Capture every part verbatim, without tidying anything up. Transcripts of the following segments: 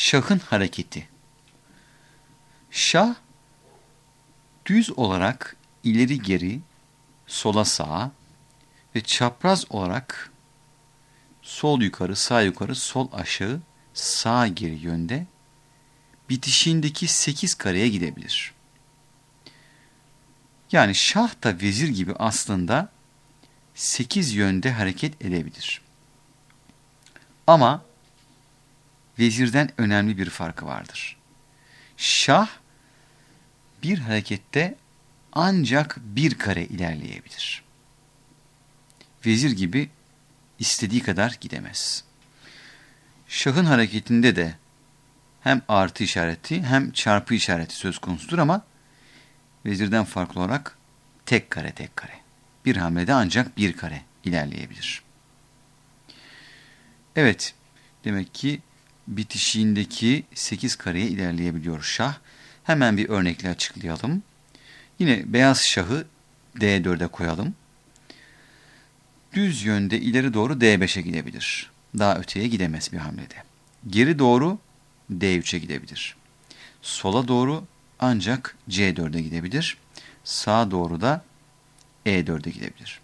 Şahın hareketi. Şah, düz olarak ileri geri, sola sağa ve çapraz olarak sol yukarı, sağ yukarı, sol aşağı, sağ geri yönde bitişiğindeki sekiz kareye gidebilir. Yani şah da vezir gibi aslında sekiz yönde hareket edebilir. Ama vezirden önemli bir farkı vardır. Şah bir harekette ancak bir kare ilerleyebilir. Vezir gibi istediği kadar gidemez. Şahın hareketinde de hem artı işareti hem çarpı işareti söz konusudur ama vezirden farklı olarak tek kare tek kare. Bir hamlede ancak bir kare ilerleyebilir. Evet, demek ki bitişiğindeki sekiz kareye ilerleyebiliyor şah. Hemen bir örnekle açıklayalım. Yine beyaz şahı D dörde koyalım. Düz yönde ileri doğru D beşe gidebilir. Daha öteye gidemez bir hamlede. Geri doğru D üçe gidebilir. Sola doğru ancak C dörde gidebilir. Sağa doğru da E dörde gidebilir.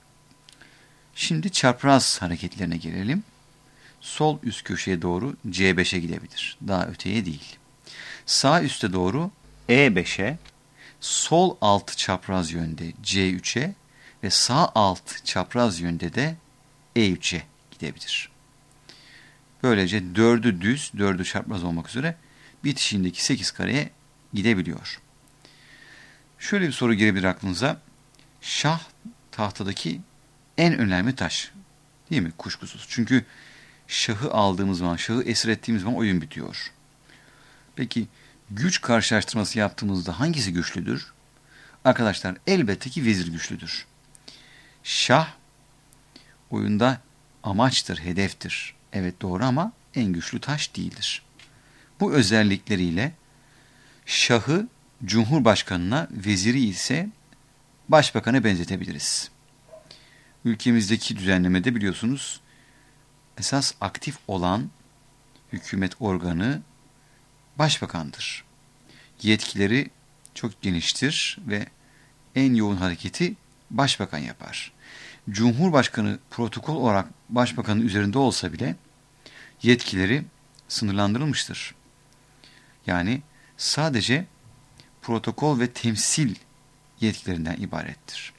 Şimdi çapraz hareketlerine gelelim. Sol üst köşeye doğru C beşe gidebilir. Daha öteye değil. Sağ üste doğru E beşe, sol alt çapraz yönde C üçe ve sağ alt çapraz yönde de E üçe gidebilir. Böylece dördü düz, dördü çapraz olmak üzere bitişiğindeki sekiz kareye gidebiliyor. Şöyle bir soru gelebilir aklınıza. Şah tahtadaki en önemli taş. Değil mi? Kuşkusuz. Çünkü şahı aldığımız zaman, şahı esir ettiğimiz zaman oyun bitiyor. Peki güç karşılaştırması yaptığımızda hangisi güçlüdür? Arkadaşlar elbette ki vezir güçlüdür. Şah oyunda amaçtır, hedeftir. Evet doğru ama en güçlü taş değildir. Bu özellikleriyle şahı cumhurbaşkanına, veziri ise başbakana benzetebiliriz. Ülkemizdeki düzenlemede biliyorsunuz esas aktif olan hükümet organı başbakandır. Yetkileri çok geniştir ve en yoğun hareketi başbakan yapar. Cumhurbaşkanı protokol olarak başbakanın üzerinde olsa bile yetkileri sınırlandırılmıştır. Yani sadece protokol ve temsil yetkilerinden ibarettir.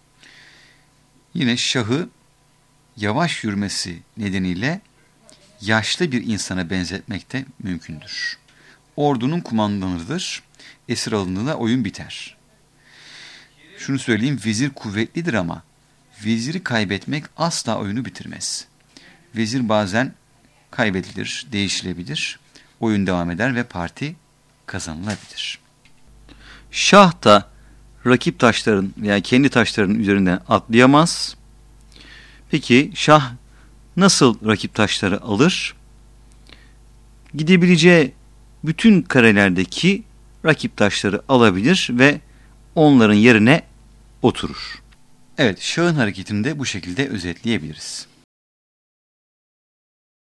Yine şahı yavaş yürümesi nedeniyle yaşlı bir insana benzetmek de mümkündür. Ordunun kumandanıdır, esir alındığında oyun biter. Şunu söyleyeyim, vezir kuvvetlidir ama veziri kaybetmek asla oyunu bitirmez. Vezir bazen kaybedilir, değişilebilir, oyun devam eder ve parti kazanılabilir. Şah da rakip taşların veya kendi taşlarının üzerinden atlayamaz. Peki şah nasıl rakip taşları alır? Gidebileceği bütün karelerdeki rakip taşları alabilir ve onların yerine oturur. Evet, şahın hareketini de bu şekilde özetleyebiliriz.